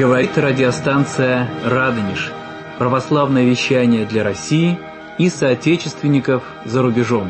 Говорит радиостанция «Радонеж». Православное вещание для России и соотечественников за рубежом.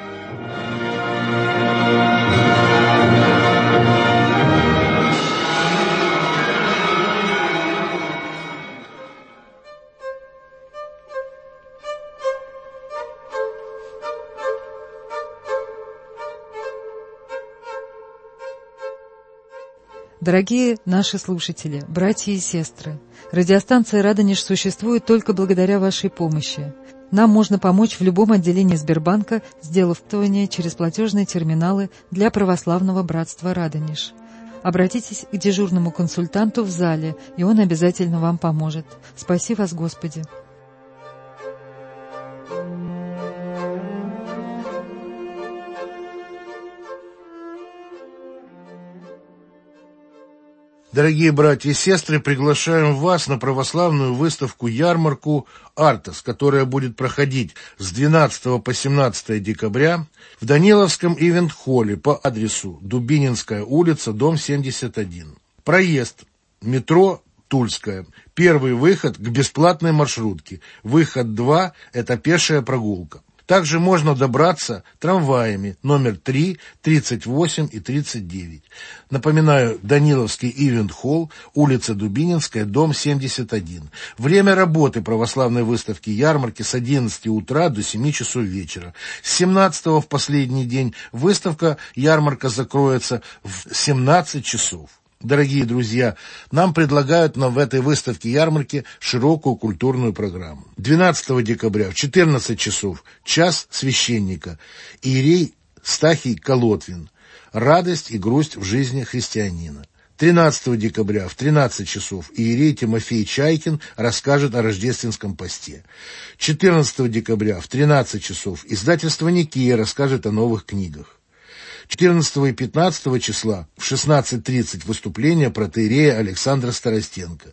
Дорогие наши слушатели, братья и сестры, радиостанция «Радонеж» существует только благодаря вашей помощи. Нам можно помочь в любом отделении Сбербанка, сделав пожертвование через платежные терминалы для православного братства «Радонеж». Обратитесь к дежурному консультанту в зале, и он обязательно вам поможет. Спаси вас, Господи! Дорогие братья и сестры, приглашаем вас на православную выставку-ярмарку «Артас», которая будет проходить с 12 по 17 декабря в Даниловском ивент-холле по адресу Дубининская улица, дом 71. Проезд метро Тульская. Первый выход к бесплатной маршрутке. Выход 2 – это пешая прогулка. Также можно добраться трамваями номер 3, 38 и 39. Напоминаю, Даниловский ивент-холл, улица Дубининская, дом 71. Время работы православной выставки-ярмарки с 11 утра до 7 часов вечера. С 17 в последний день выставка-ярмарка закроется в 17 часов. Дорогие друзья, нам предлагают в этой выставке-ярмарке широкую культурную программу. 12 декабря в 14 часов час священника, иерей Стахий Колотвин. Радость и грусть в жизни христианина. 13 декабря в 13 часов иерей Тимофей Чайкин расскажет о рождественском посте. 14 декабря в 13 часов издательство «Никея» расскажет о новых книгах. 14 и 15 числа в 16:30 выступление протоиерея Александра Старостенко.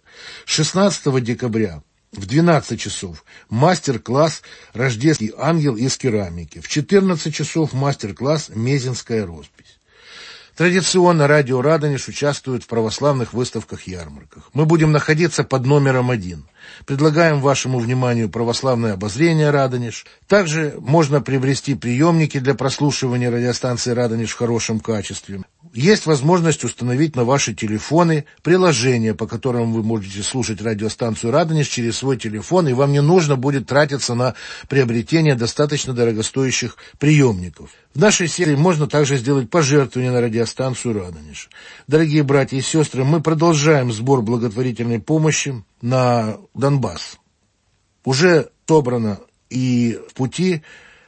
16 декабря в 12 часов мастер-класс «Рождественский ангел из керамики». В 14 часов мастер-класс «Мезенская роспись». Традиционно радио «Радонеж» участвует в православных выставках-ярмарках. Мы будем находиться под номером 1. Предлагаем вашему вниманию православное обозрение «Радонеж». Также можно приобрести приемники для прослушивания радиостанции «Радонеж» в хорошем качестве. Есть возможность установить на ваши телефоны приложение, по которому вы можете слушать радиостанцию «Радонеж» через свой телефон, и вам не нужно будет тратиться на приобретение достаточно дорогостоящих приемников. В нашей серии можно также сделать пожертвование на радиостанцию «Радонеж». Дорогие братья и сестры, мы продолжаем сбор благотворительной помощи на Донбасс. Уже собрано и в пути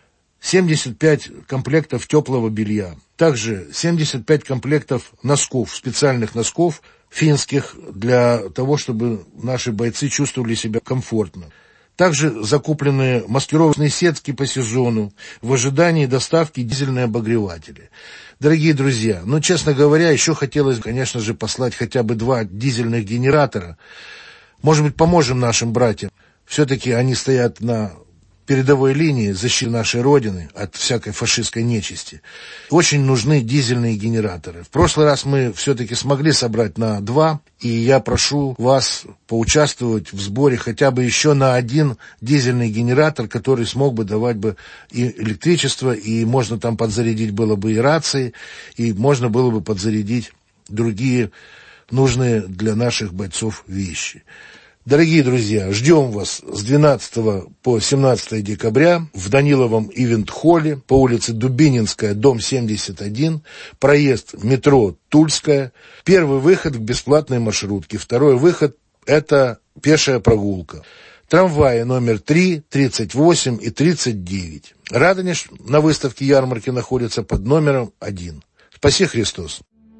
75 комплектов теплого белья. Также 75 комплектов носков, специальных носков финских, для того, чтобы наши бойцы чувствовали себя комфортно. Также закуплены маскировочные сетки по сезону, в ожидании доставки дизельные обогреватели. Дорогие друзья, честно говоря, еще хотелось, конечно же, послать хотя бы 2 дизельных генератора. Может быть, поможем нашим братьям. Все-таки они стоят на передовой линии защиты нашей Родины от всякой фашистской нечисти. Очень нужны дизельные генераторы. В прошлый раз мы все-таки смогли собрать на 2, и я прошу вас поучаствовать в сборе хотя бы еще на 1 дизельный генератор, который смог бы давать бы и электричество, и можно там подзарядить было бы и рации, и можно было бы подзарядить другие нужные для наших бойцов вещи. Дорогие друзья, ждем вас с 12 по 17 декабря в Даниловом ивент-холле по улице Дубининская, дом 71, проезд метро Тульская. Первый выход к бесплатной маршрутке, второй выход – это пешая прогулка. Трамваи номер 3, 38 и 39. Радонеж на выставке ярмарки находится под номером 1. Спаси Христос!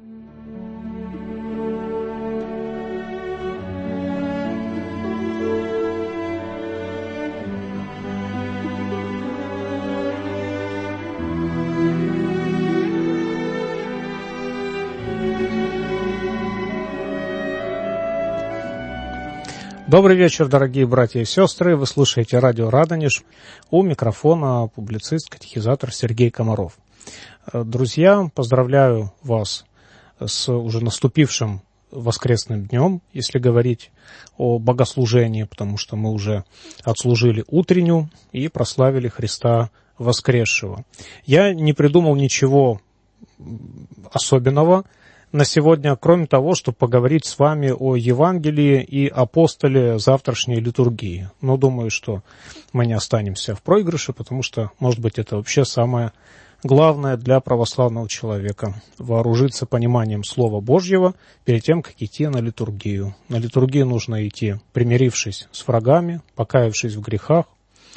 Добрый вечер, дорогие братья и сестры. Вы слушаете радио «Радонеж». У микрофона публицист, катехизатор Сергей Комаров. Друзья, поздравляю вас с уже наступившим воскресным днем, если говорить о богослужении, потому что мы уже отслужили утреннюю и прославили Христа воскресшего. Я не придумал ничего особенного на сегодня, кроме того, чтобы поговорить с вами о Евангелии и апостоле завтрашней литургии. Но думаю, что мы не останемся в проигрыше, потому что, может быть, это вообще самое главное для православного человека – вооружиться пониманием Слова Божьего перед тем, как идти на литургию. На литургию нужно идти, примирившись с врагами, покаявшись в грехах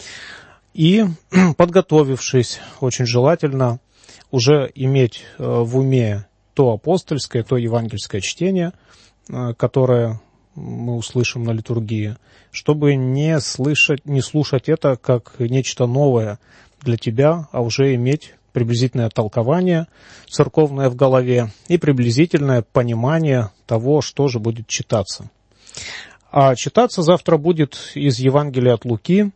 и подготовившись, очень желательно, уже иметь в уме то апостольское, то евангельское чтение, которое мы услышим на литургии, чтобы не слушать это как нечто новое для тебя, а уже иметь приблизительное толкование церковное в голове и приблизительное понимание того, что же будет читаться. А читаться завтра будет из Евангелия от Луки,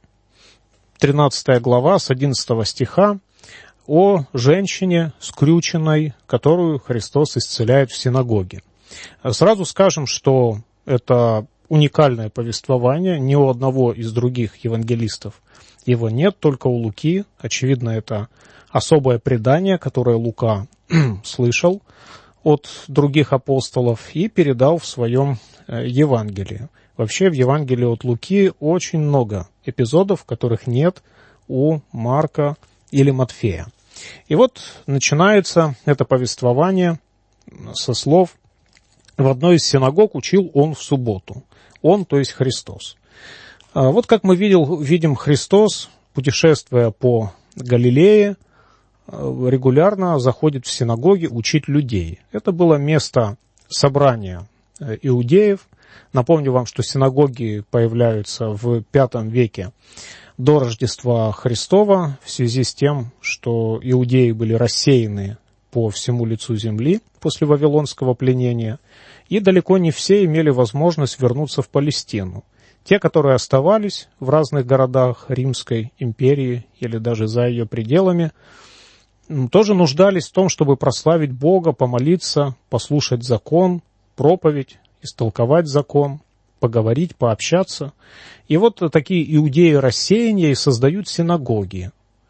13 глава, с 11 стиха, о женщине скрюченной, которую Христос исцеляет в синагоге. Сразу скажем, что это уникальное повествование, ни у одного из других евангелистов его нет, только у Луки. Очевидно, это особое предание, которое Лука слышал от других апостолов и передал в своем Евангелии. Вообще в Евангелии от Луки очень много эпизодов, которых нет у Марка или Матфея. И вот начинается это повествование со слов: «В одной из синагог учил он в субботу». Он, то есть Христос. Вот как мы видим, Христос, путешествуя по Галилее, регулярно заходит в синагоги учить людей. Это было место собрания иудеев. Напомню вам, что синагоги появляются в V веке до Рождества Христова в связи с тем, что иудеи были рассеяны по всему лицу земли после вавилонского пленения, и далеко не все имели возможность вернуться в Палестину. Те, которые оставались в разных городах Римской империи или даже за ее пределами, тоже нуждались в том, чтобы прославить Бога, помолиться, послушать закон, проповедь, истолковать закон, поговорить, пообщаться. И вот такие иудеи рассеяния и создают синагоги.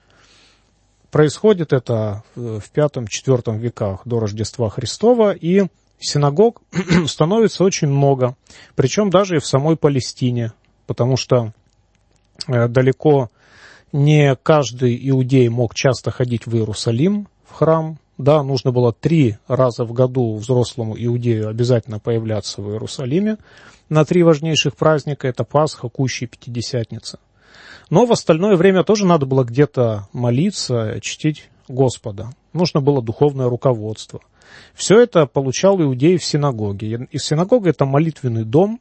Происходит это в V-IV веках до Рождества Христова, и синагог становится очень много, причем даже и в самой Палестине, потому что далеко не каждый иудей мог часто ходить в Иерусалим, в храм. Да, нужно было 3 раза в году взрослому иудею обязательно появляться в Иерусалиме на 3 важнейших праздника: это Пасха, Кущ и Пятидесятница. Но в остальное время тоже надо было где-то молиться, чтить Господа. Нужно было духовное руководство. Все это получал иудей в синагоге. И синагога — это молитвенный дом,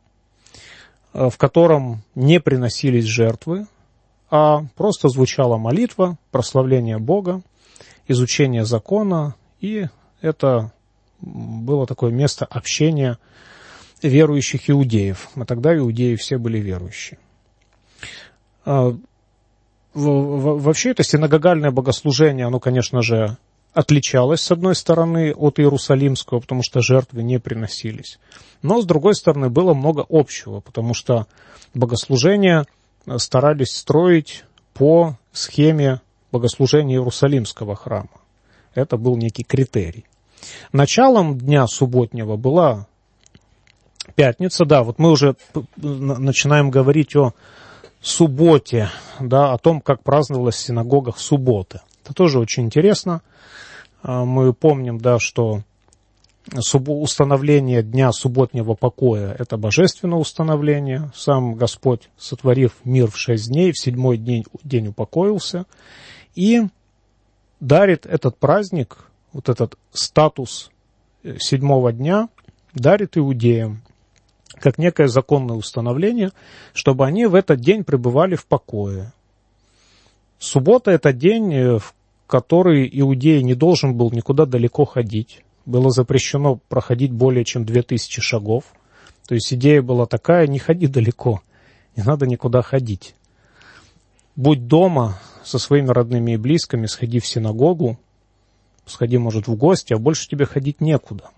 в котором не приносились жертвы, а просто звучала молитва, прославление Бога, изучение закона, и это было такое место общения верующих иудеев. А тогда иудеи все были верующие. Вообще это синагогальное богослужение, оно, конечно же, отличалось, с одной стороны, от иерусалимского, потому что жертвы не приносились. Но, с другой стороны, было много общего, потому что богослужения старались строить по схеме богослужения Иерусалимского храма. Это был некий критерий. Началом дня субботнего была пятница. Да, вот мы уже начинаем говорить о субботе, да, о том, как праздновалась в синагогах суббота. Это тоже очень интересно. Мы помним, да, что установление дня субботнего покоя – это божественное установление. Сам Господь, сотворив мир в 6 дней, в 7-й день упокоился и дарит этот праздник, вот этот статус 7-го дня, дарит иудеям как некое законное установление, чтобы они в этот день пребывали в покое. Суббота – это день, в который иудей не должен был никуда далеко ходить. Было запрещено проходить более чем 2000 шагов. То есть идея была такая: не ходи далеко, не надо никуда ходить. Будь дома со своими родными и близкими, сходи в синагогу, сходи, может, в гости, а больше тебе ходить некуда. То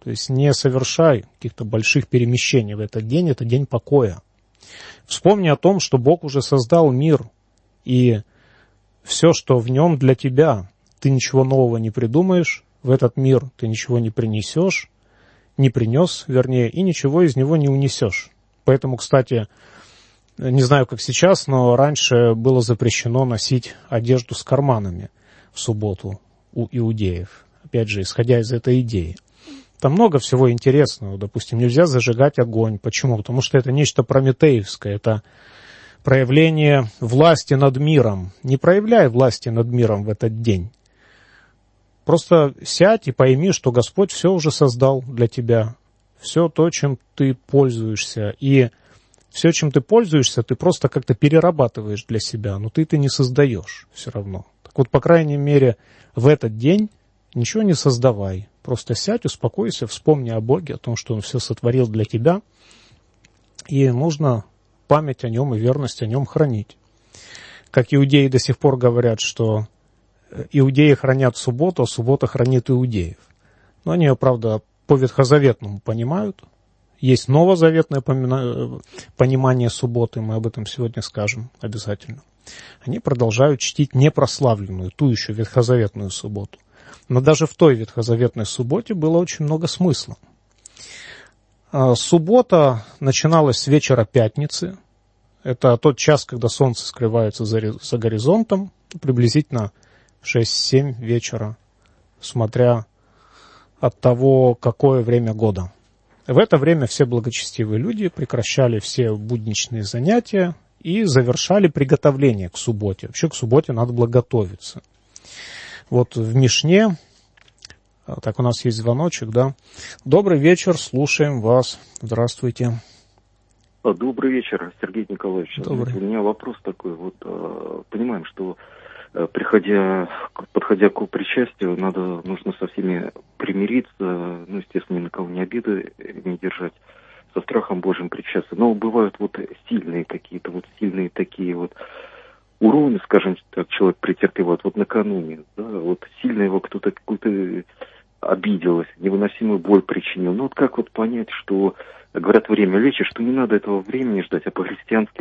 То есть не совершай каких-то больших перемещений в этот день, это день покоя. Вспомни о том, что Бог уже создал мир, и все, что в нем для тебя, ты ничего нового не придумаешь, в этот мир ты ничего не принесешь, не принес, вернее, и ничего из него не унесешь. Поэтому, кстати, не знаю, как сейчас, но раньше было запрещено носить одежду с карманами в субботу у иудеев. Опять же, исходя из этой идеи. Там много всего интересного. Допустим, нельзя зажигать огонь. Почему? Потому что это нечто прометеевское. Это проявление власти над миром. Не проявляй власти над миром в этот день. Просто сядь и пойми, что Господь все уже создал для тебя. Все то, чем ты пользуешься. И все, чем ты пользуешься, ты просто как-то перерабатываешь для себя. Но ты не создаешь все равно. Так вот, по крайней мере, в этот день ничего не создавай. Просто сядь, успокойся, вспомни о Боге, о том, что Он все сотворил для тебя. И нужно память о Нем и верность о Нем хранить. Как иудеи до сих пор говорят, что иудеи хранят субботу, а суббота хранит иудеев. Но они ее, правда, по ветхозаветному понимают. Есть новозаветное понимание субботы, мы об этом сегодня скажем обязательно. Они продолжают чтить непрославленную, ту еще ветхозаветную субботу. Но даже в той ветхозаветной субботе было очень много смысла. Суббота начиналась с вечера пятницы. Это тот час, когда солнце скрывается за горизонтом, приблизительно 6-7 вечера, смотря от того, какое время года. В это время все благочестивые люди прекращали все будничные занятия и завершали приготовление к субботе. Вообще к субботе надо было готовиться. Вот в Мишне, так, у нас есть звоночек, да. Добрый вечер, слушаем вас. Здравствуйте. Добрый вечер, Сергей Николаевич. Добрый. У меня вопрос такой. Вот понимаем, что подходя к причастию, нужно со всеми примириться, ну, естественно, ни на кого не обиды не держать, со страхом Божьим причастия. Но бывают вот сильные какие-то, вот сильные такие вот уроны, скажем так, человек претерпевает вот накануне, да, вот сильно его кто-то какой-то обиделось, невыносимую боль причинил. Ну вот как вот понять, что, говорят, время лечит, что не надо этого времени ждать, а по-христиански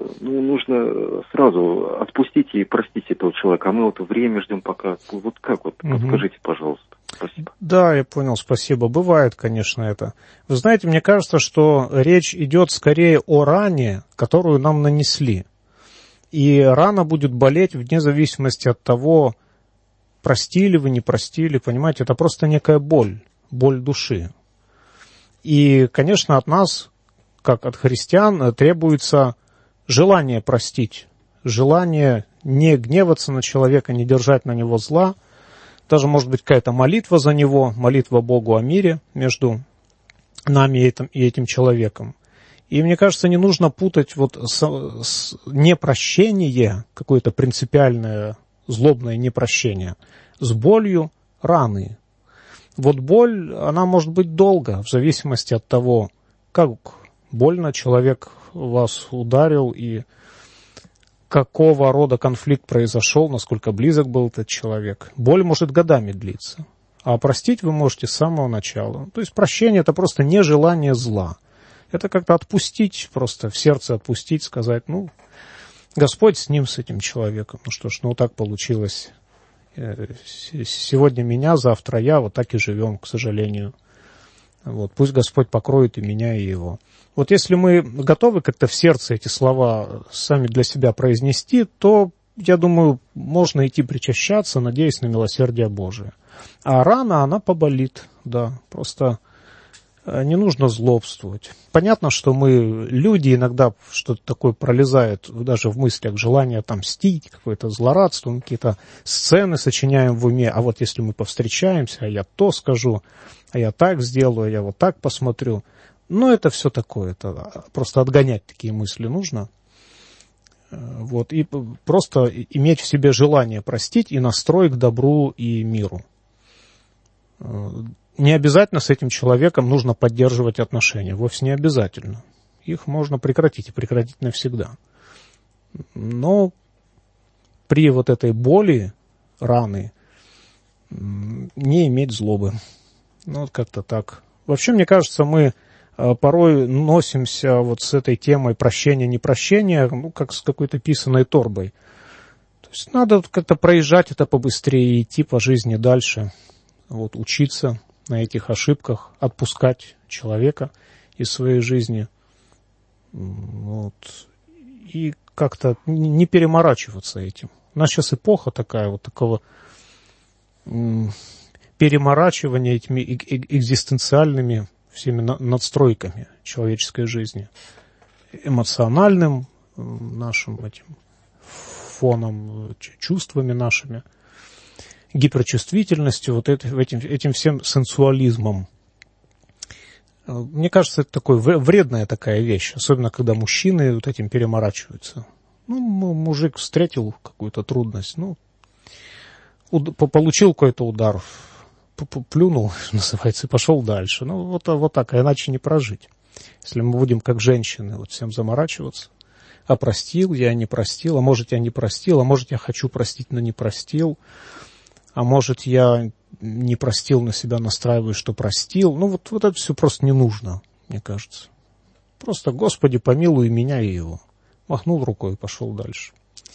нужно сразу отпустить и простить этого человека, а мы вот время ждем пока. Вот как вот, подскажите, пожалуйста. Спасибо. Да, я понял, спасибо. Бывает, конечно, это. Вы знаете, мне кажется, что речь идет скорее о ране, которую нам нанесли. И рана будет болеть вне зависимости от того, простили вы, не простили, понимаете, это просто некая боль души. И, конечно, от нас, как от христиан, требуется желание простить, желание не гневаться на человека, не держать на него зла, даже, может быть, какая-то молитва за него, молитва Богу о мире между нами и этим человеком. И мне кажется, не нужно путать вот непрощение, какое-то принципиальное, злобное непрощение, с болью раны. Вот боль, она может быть долго, в зависимости от того, как больно человек вас ударил и какого рода конфликт произошел, насколько близок был этот человек. Боль может годами длиться, а простить вы можете с самого начала. То есть прощение – это просто нежелание зла. Это как-то отпустить, просто в сердце отпустить, сказать, Господь с ним, с этим человеком. Ну что ж, вот так получилось. Сегодня меня, завтра я, вот так и живем, к сожалению. Вот, пусть Господь покроет и меня, и его. Вот если мы готовы как-то в сердце эти слова сами для себя произнести, то, я думаю, можно идти причащаться, надеясь на милосердие Божие. А рана, она поболит, да, просто не нужно злобствовать. Понятно, что мы, люди, иногда что-то такое пролезает, даже в мыслях, желание отомстить, какое-то злорадство, мы какие-то сцены сочиняем в уме, а вот если мы повстречаемся, а я то скажу, а я так сделаю, а я вот так посмотрю. Но это все такое, это просто отгонять такие мысли нужно. Вот, и просто иметь в себе желание простить и настрой к добру и миру. Не обязательно с этим человеком нужно поддерживать отношения, вовсе не обязательно. Их можно прекратить, и прекратить навсегда. Но при вот этой боли, раны, не иметь злобы. Вот как-то так Вообще, мне кажется, мы порой носимся вот с этой темой прощения-непрощения, ну, как с какой-то писаной торбой. То есть надо как-то проезжать это побыстрее и идти по жизни дальше, вот, учиться на этих ошибках, отпускать человека из своей жизни, вот, и как-то не переморачиваться этим. У нас сейчас эпоха такая, вот такого переморачивания этими экзистенциальными всеми надстройками человеческой жизни, эмоциональным нашим этим фоном, чувствами нашими, гиперчувствительностью, вот этим всем сенсуализмом. Мне кажется, это такая вредная такая вещь, особенно когда мужчины вот этим переморачиваются. Ну, мужик встретил какую-то трудность, ну, получил какой-то удар, плюнул, называется, и пошел дальше. Ну, вот так, а иначе не прожить. Если мы будем как женщины вот всем заморачиваться. А простил, я не простил, а может, я не простил, а может, я хочу простить, но не простил, а может, я не простил, но себя настраиваю, что простил. Ну, вот это все просто не нужно, мне кажется. Просто, Господи, помилуй меня и его. Махнул рукой и пошел дальше.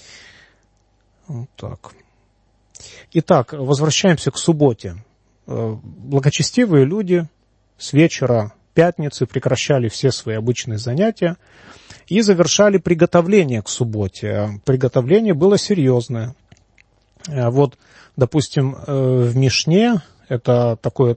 Вот так. Итак, возвращаемся к субботе. Благочестивые люди с вечера пятницы прекращали все свои обычные занятия и завершали приготовление к субботе. Приготовление было серьезное. Вот, допустим, в Мишне, это такой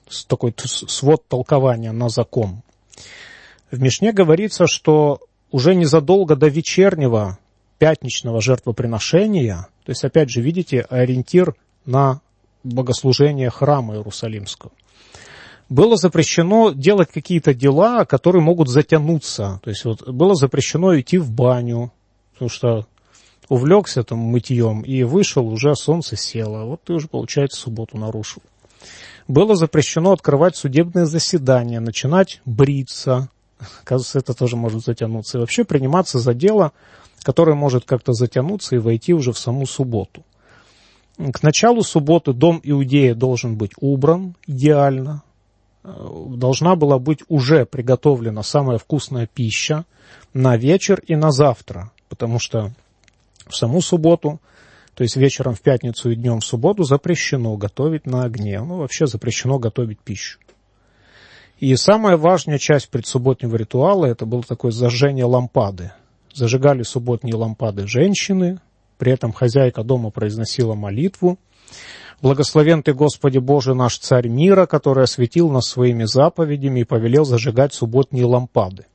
свод толкования на закон. В Мишне говорится, что уже незадолго до вечернего пятничного жертвоприношения, то есть, опять же, видите, ориентир на богослужение храма Иерусалимского, было запрещено делать какие-то дела, которые могут затянуться. То есть, вот, было запрещено идти в баню, потому что увлекся там мытьем и вышел, уже солнце село. Вот ты уже, получается, субботу нарушил. Было запрещено открывать судебные заседания, начинать бриться. Оказывается, это тоже может затянуться. И вообще приниматься за дело, которое может как-то затянуться и войти уже в саму субботу. К началу субботы дом Иудея должен быть убран идеально. Должна была быть уже приготовлена самая вкусная пища на вечер и на завтра. Потому что в саму субботу, то есть вечером в пятницу и днем в субботу, запрещено готовить на огне. Ну, вообще запрещено готовить пищу. И самая важная часть предсубботнего ритуала, это было такое зажжение лампады. Зажигали субботние лампады женщины, при этом хозяйка дома произносила молитву. «Благословен ты, Господи Боже, наш царь мира, который осветил нас своими заповедями и повелел зажигать субботние лампады».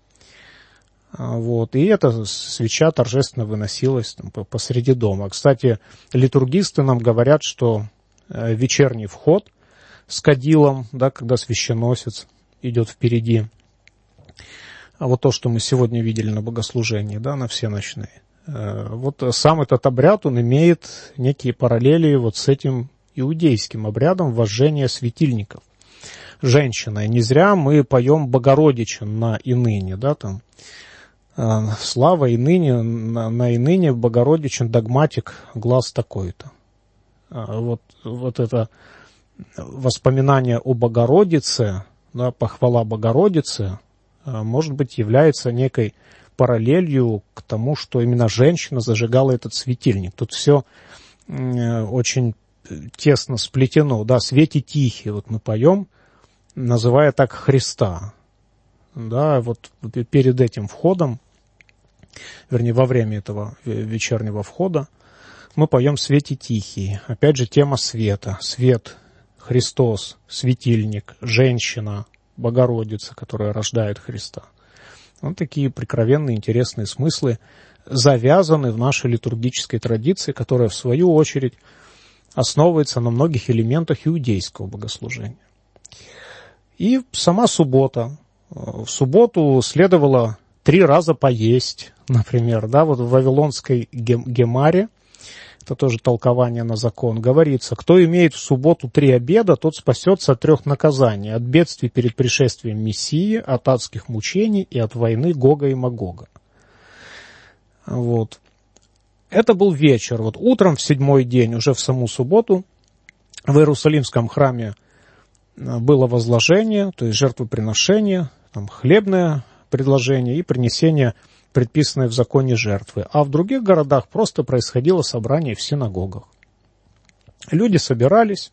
Вот. И эта свеча торжественно выносилась там посреди дома. Кстати, литургисты нам говорят, что вечерний вход с кадилом, да, когда священносец идет впереди, а вот то, что мы сегодня видели на богослужении, да, на всеночные, вот сам этот обряд, он имеет некие параллели вот с этим иудейским обрядом вожжения светильников. Женщина, и не зря мы поем Богородичен на иныне, да, там, слава иныне, на иныне Богородичен догматик, глаз такой-то. Вот это воспоминание о Богородице, да, похвала Богородице, может быть, является некой параллелью к тому, что именно женщина зажигала этот светильник. Тут все очень тесно сплетено. Да, «Свете тихие» вот мы поем, называя так Христа. Да, вот перед этим входом, вернее, во время этого вечернего входа, мы поем «Свете тихие». Опять же, тема света. Свет, Христос, светильник, женщина, Богородица, которая рождает Христа. Вот такие прикровенные, интересные смыслы завязаны в нашей литургической традиции, которая, в свою очередь, основывается на многих элементах иудейского богослужения. И сама суббота. В субботу следовало 3 раза поесть, например, да, вот в Вавилонской Гемаре, это тоже толкование на закон, говорится: кто имеет в субботу 3 обеда, тот спасется от 3 наказаний: от бедствий перед пришествием Мессии, от адских мучений и от войны Гога и Магога. Вот. Это был вечер. Вот утром в 7-й день, уже в саму субботу, в Иерусалимском храме было возложение, то есть жертвоприношение, там, хлебное предложение и принесение предписанной в законе жертвы. А в других городах просто происходило собрание в синагогах. Люди собирались,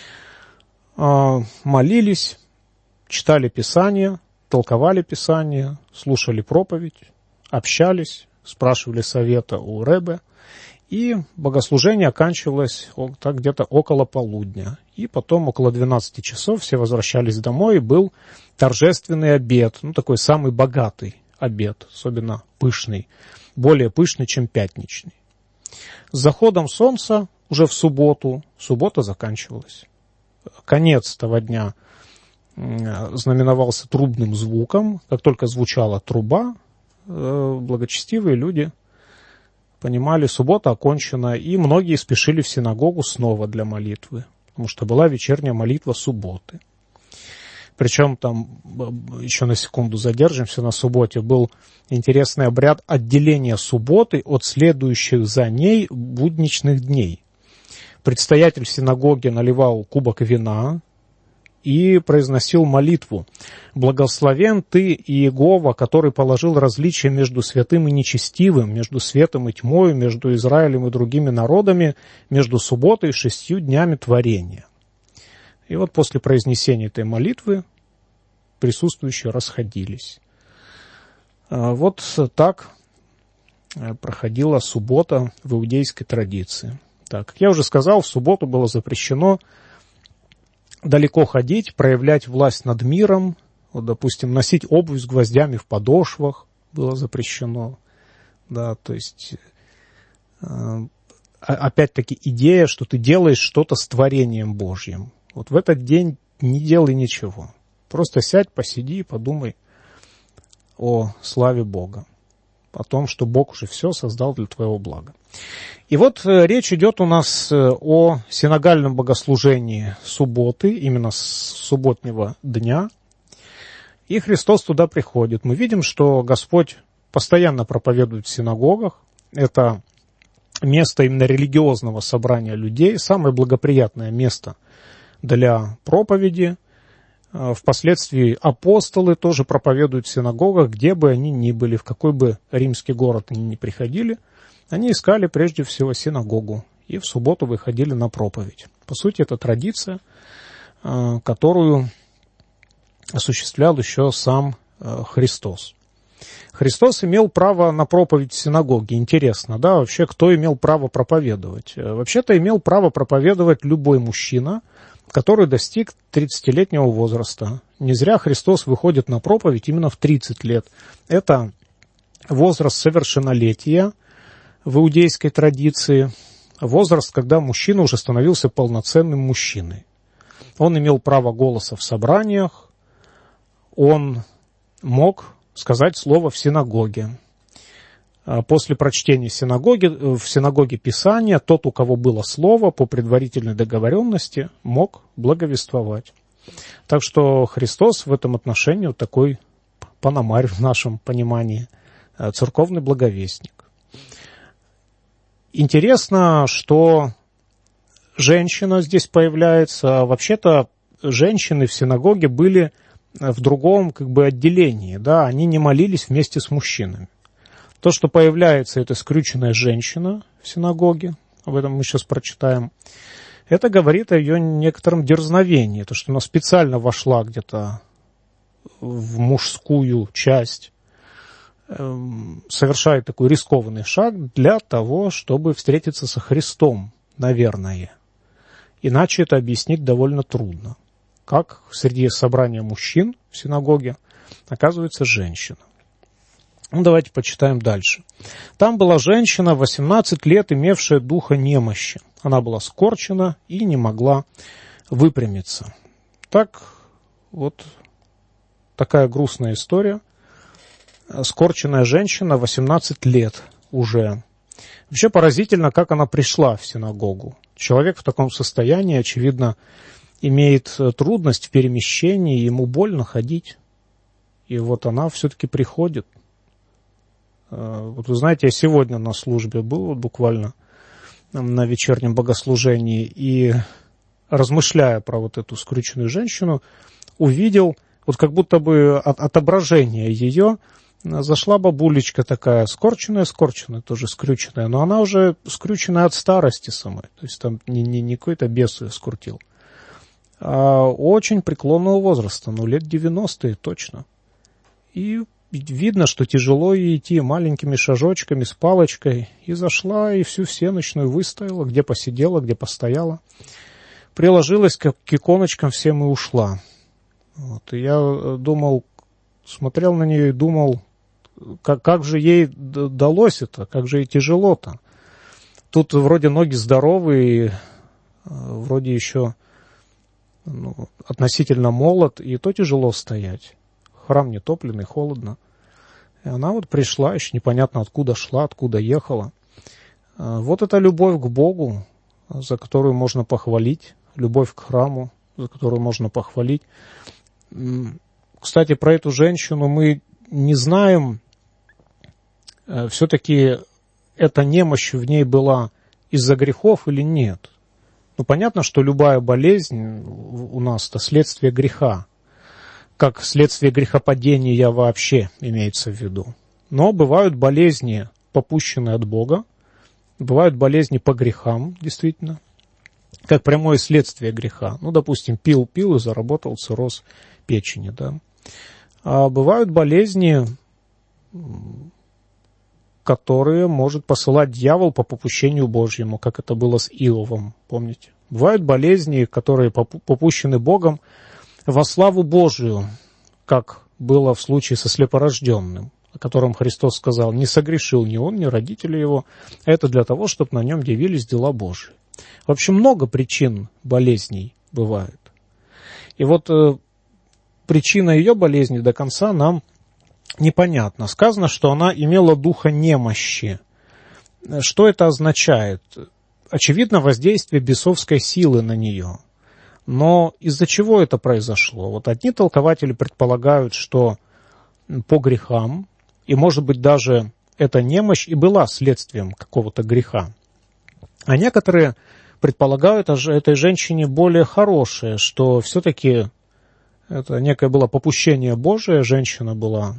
молились, читали Писание, толковали Писание, слушали проповедь, общались, спрашивали совета у ребе, и богослужение оканчивалось так где-то около полудня. И потом около 12 часов все возвращались домой, и был торжественный обед, такой самый богатый обед, особенно пышный, более пышный, чем пятничный. С заходом солнца уже в субботу, суббота заканчивалась. Конец того дня знаменовался трубным звуком. Как только звучала труба, благочестивые люди понимали, суббота окончена, и многие спешили в синагогу снова для молитвы, потому что была вечерняя молитва субботы. Причем там, еще на секунду задержимся, на субботе был интересный обряд отделения субботы от следующих за ней будничных дней. Предстоятель синагоги наливал кубок вина и произносил молитву: «Благословен ты, Иегова, который положил различие между святым и нечестивым, между светом и тьмой, между Израилем и другими народами, между субботой и 6 днями творения». И вот после произнесения этой молитвы присутствующие расходились. Вот так проходила суббота в иудейской традиции. Так, как я уже сказал, в субботу было запрещено далеко ходить, проявлять власть над миром. Вот, допустим, носить обувь с гвоздями в подошвах было запрещено. Да, то есть, опять-таки, идея, что ты делаешь что-то с творением Божьим. Вот в этот день не делай ничего. Просто сядь, посиди и подумай о славе Бога, о том, что Бог уже все создал для твоего блага. И вот речь идет у нас о синагальном богослужении субботы, именно с субботнего дня. И Христос туда приходит. Мы видим, что Господь постоянно проповедует в синагогах. Это место именно религиозного собрания людей, самое благоприятное место для проповеди. Впоследствии апостолы тоже проповедуют в синагогах, где бы они ни были, в какой бы римский город они ни приходили. Они искали прежде всего синагогу и в субботу выходили на проповедь. По сути, это традиция, которую осуществлял еще сам Христос. Христос имел право на проповедь в синагоге. Интересно, да, вообще, кто имел право проповедовать? Вообще-то имел право проповедовать любой мужчина, который достиг 30-летнего возраста. Не зря Христос выходит на проповедь именно в 30 лет. Это возраст совершеннолетия в иудейской традиции, возраст, когда мужчина уже становился полноценным мужчиной. Он имел право голоса в собраниях, он мог сказать слово в синагоге. После прочтения в синагоге Писания, тот, у кого было слово, по предварительной договоренности, мог благовествовать. Так что Христос в этом отношении вот такой пономарь в нашем понимании, церковный благовестник. Интересно, что женщина здесь появляется. Вообще-то женщины в синагоге были в другом отделении. Да? Они не молились вместе с мужчинами. То, что появляется, это скрюченная женщина в синагоге, об этом мы сейчас прочитаем, это говорит о ее некотором дерзновении, то, что она специально вошла где-то в мужскую часть, совершает такой рискованный шаг для того, чтобы встретиться со Христом, наверное. Иначе это объяснить довольно трудно. Как среди собрания мужчин в синагоге оказывается женщина. Давайте почитаем дальше. Там была женщина, 18 лет, имевшая духа немощи. Она была скорчена и не могла выпрямиться. Так, вот такая грустная история. Скорченная женщина, 18 лет уже. Вообще поразительно, как она пришла в синагогу. Человек в таком состоянии, очевидно, имеет трудность в перемещении, ему больно ходить. И вот она все-таки приходит. Вот вы знаете, я сегодня на службе был, буквально на вечернем богослужении, и размышляя про вот эту скрюченную женщину, увидел, вот как будто бы отображение ее, зашла бабулечка такая, скорченная, тоже скрюченная, но она уже скрюченная от старости самой, то есть там не какой-то бес ее скрутил, а очень преклонного возраста, лет 90-е точно. И видно, что тяжело ей идти маленькими шажочками с палочкой, и зашла, и всю всеночную выстояла, где посидела, где постояла, приложилась к иконочкам всем и ушла. Вот, и я думал, смотрел на нее и думал, как же ей далось это, как же ей тяжело-то. Тут вроде ноги здоровые, вроде еще относительно молод, и то тяжело стоять. Храм нетопленный, холодно. И она вот пришла, еще непонятно откуда шла, откуда ехала. Вот это любовь к Богу, за которую можно похвалить, любовь к храму, за которую можно похвалить. Кстати, про эту женщину мы не знаем, все-таки эта немощь в ней была из-за грехов или нет. Понятно, что любая болезнь у нас это следствие греха, как следствие грехопадения вообще имеется в виду. Но бывают болезни, попущенные от Бога, бывают болезни по грехам, действительно, как прямое следствие греха. Допустим, пил и заработал цирроз печени, да. А бывают болезни, которые может посылать дьявол по попущению Божьему, как это было с Иовом, помните? Бывают болезни, которые попущены Богом во славу Божию, как было в случае со слепорожденным, о котором Христос сказал, не согрешил ни он, ни родители его, это для того, чтобы на нем явились дела Божии. В общем, много причин болезней бывает. И вот причина ее болезни до конца нам непонятна. Сказано, что она имела духа немощи. Что это означает? Очевидно, воздействие бесовской силы на нее. Но из-за чего это произошло? Вот одни толкователи предполагают, что по грехам, и, может быть, даже эта немощь и была следствием какого-то греха. А некоторые предполагают этой женщине более хорошее, что все-таки это некое было попущение Божие, женщина была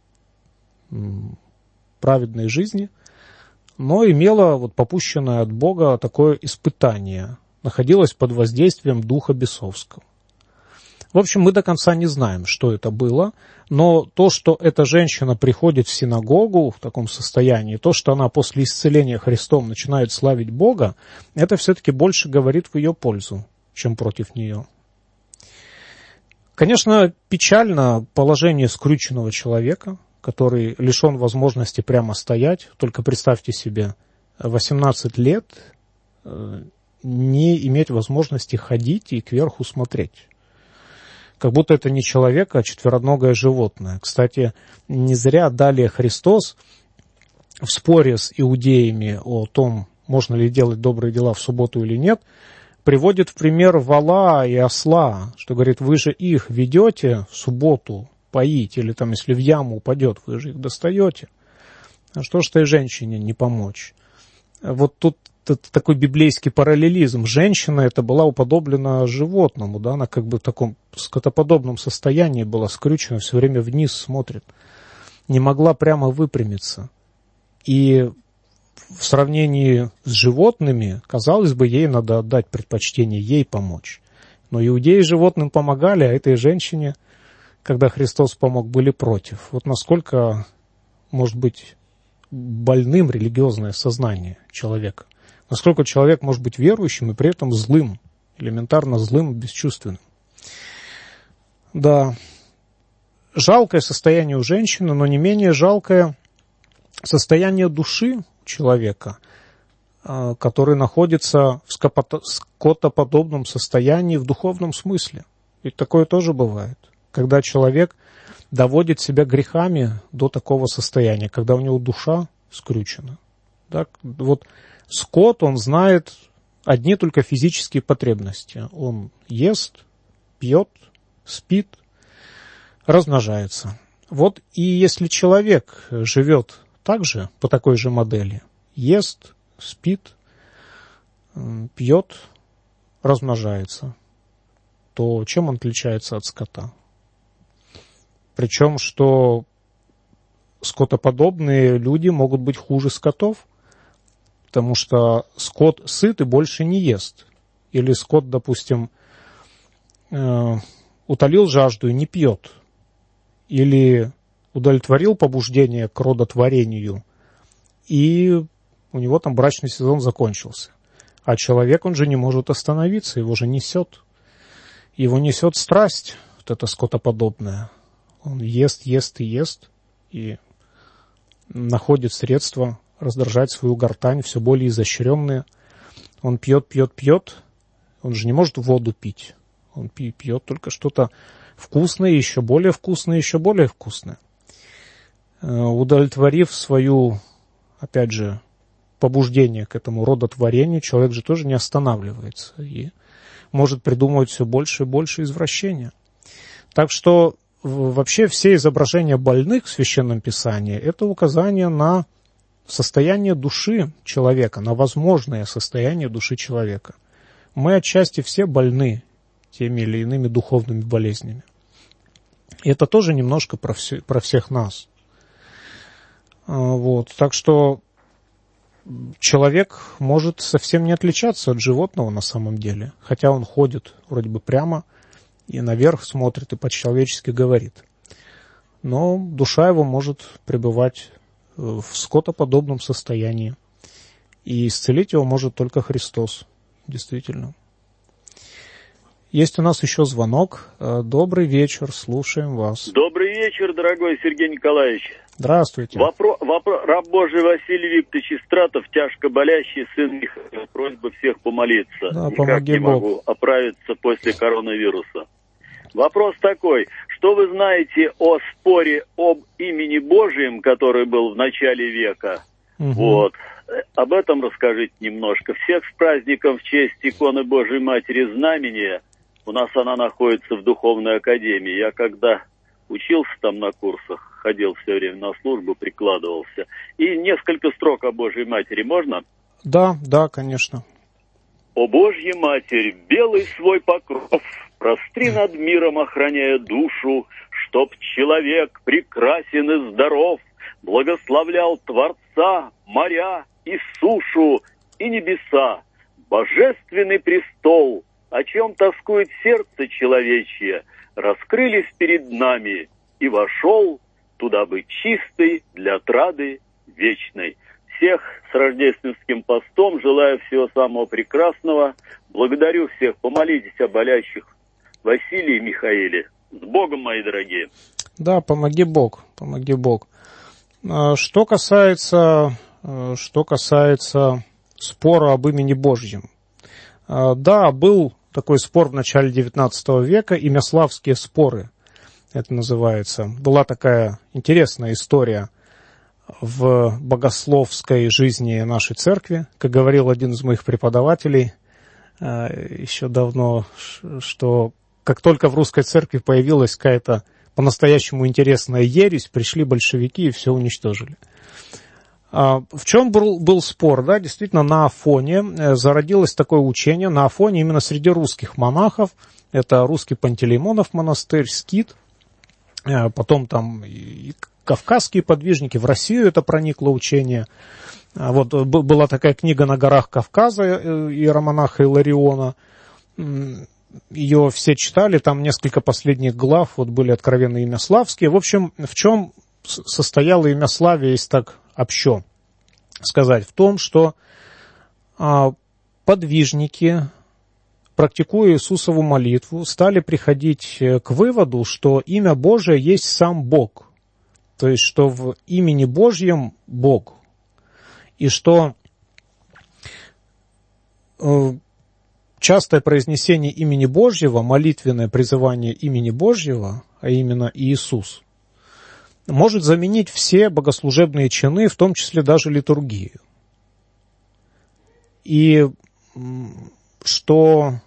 праведной жизни, но имела вот попущенное от Бога такое испытание, находилась под воздействием духа бесовского. В общем, мы до конца не знаем, что это было, но то, что эта женщина приходит в синагогу в таком состоянии, то, что она после исцеления Христом начинает славить Бога, это все-таки больше говорит в ее пользу, чем против нее. Конечно, печально положение скрюченного человека, который лишен возможности прямо стоять. Только представьте себе, 18 лет не иметь возможности ходить и кверху смотреть. Как будто это не человек, а четвероногое животное. Кстати, не зря далее Христос в споре с иудеями о том, можно ли делать добрые дела в субботу или нет, приводит в пример вола и осла, что говорит, вы же их ведете в субботу поить, или там, если в яму упадет, вы же их достаете. А что ж этой женщине не помочь? Вот тут такой библейский параллелизм. Женщина это была уподоблена животному, да, она как бы в таком скотоподобном состоянии была скрючена, все время вниз смотрит, не могла прямо выпрямиться. И в сравнении с животными, казалось бы, ей надо отдать предпочтение, ей помочь. Но иудеи животным помогали, а этой женщине, когда Христос помог, были против. Вот насколько может быть больным религиозное сознание человека. Насколько человек может быть верующим и при этом злым, элементарно злым, бесчувственным. Да, жалкое состояние у женщины, но не менее жалкое состояние души человека, который находится в скотоподобном состоянии в духовном смысле. Ведь такое тоже бывает, когда человек доводит себя грехами до такого состояния, когда у него душа скрючена. Так, вот скот, он знает одни только физические потребности. Он ест, пьет, спит, размножается. Вот и если человек живет так же, по такой же модели, ест, спит, пьет, размножается, то чем он отличается от скота? Причем, что скотоподобные люди могут быть хуже скотов, потому что скот сыт и больше не ест. Или скот, допустим, утолил жажду и не пьет. Или удовлетворил побуждение к родотворению, и у него там брачный сезон закончился. А человек, он же не может остановиться, его же несет. Его несет страсть, вот эта скотоподобная. Он ест, ест и ест, и находит средства раздражать свою гортань, все более изощренные. Он пьет, пьет, пьет. Он же не может воду пить. Он пьет только что-то вкусное, еще более вкусное, еще более вкусное. Удовлетворив свою, опять же, побуждение к этому родотворению, человек же тоже не останавливается и может придумывать все больше и больше извращения. Так что вообще все изображения больных в Священном Писании – это указание на состояние души человека, на возможное состояние души человека. Мы отчасти все больны теми или иными духовными болезнями. И это тоже немножко про всех нас. Вот. Так что человек может совсем не отличаться от животного на самом деле, хотя он ходит вроде бы прямо и наверх смотрит и по-человечески говорит. Но душа его может пребывать в скотоподобном состоянии. И исцелить его может только Христос. Действительно. Есть у нас еще звонок. Добрый вечер, слушаем вас. Добрый вечер, дорогой Сергей Николаевич. Здравствуйте. Раб Божий Василий Викторович Истратов, тяжко болящий, сын Михаил. Просьба всех помолиться. Да, никак не Бог. могу оправиться после коронавируса. Вопрос такой. Что вы знаете о споре об имени Божьем, который был в начале века? Угу. Вот. Об этом расскажите немножко. Всех с праздником в честь иконы Божьей Матери Знамения. У нас она находится в Духовной Академии. Я когда учился там на курсах, ходил все время на службу, прикладывался. И несколько строк о Божьей Матери можно? Да, конечно. «О Божья Матерь, белый свой покров, простри над миром, охраняя душу, чтоб человек прекрасен и здоров, благословлял Творца, моря и сушу, и небеса, божественный престол, о чем тоскует сердце человечье, раскрылись перед нами, и вошел туда быть чистый для отрады вечной». Всех с рождественским постом, желаю всего самого прекрасного. Благодарю всех, помолитесь о болящих Василии и Михаиле. С Богом, мои дорогие. Да, помоги Бог. Что касается спора об имени Божьем. Да, был такой спор в начале XIX века, имяславские споры, это называется. Была такая интересная история в богословской жизни нашей церкви. Как говорил один из моих преподавателей еще давно, что как только в русской церкви появилась какая-то по-настоящему интересная ересь, пришли большевики и все уничтожили. В чем был спор? Да, действительно, на Афоне зародилось такое учение, на Афоне именно среди русских монахов. Это русский Пантелеймонов монастырь, Скит, потом там и кавказские подвижники, в Россию это проникло учение. Вот была такая книга «На горах Кавказа» иеромонаха Илариона. Ее все читали, там несколько последних глав вот были откровенно имяславские. В общем, в чем состояло имяславие, если так общо сказать? В том, что подвижники, практикуя Иисусову молитву, стали приходить к выводу, что имя Божие есть сам Бог. То есть, что в имени Божьем Бог. И что частое произнесение имени Божьего, молитвенное призывание имени Божьего, а именно Иисус, может заменить все богослужебные чины, в том числе даже литургию. И что